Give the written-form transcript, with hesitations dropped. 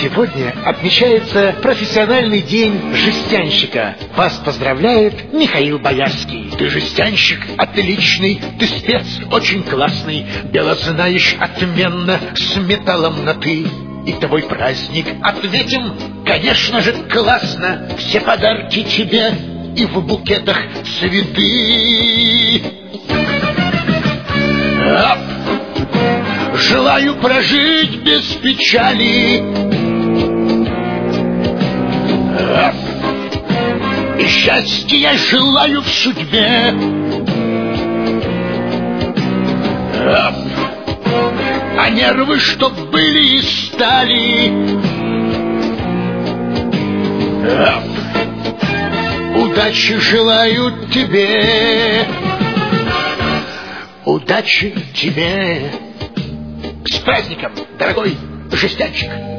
Сегодня отмечается профессиональный день жестянщика. Вас поздравляет Михаил Боярский. Ты жестянщик отличный, ты спец очень классный, дело знаешь отменно, с металлом на «ты». И твой праздник отметим, конечно же, классно. Все подарки тебе и в букетах цветы. Желаю прожить без печали, и счастья я желаю в судьбе. А нервы, чтоб были и стали. Удачи желаю тебе. Удачи тебе. С праздником, дорогой жестянщик!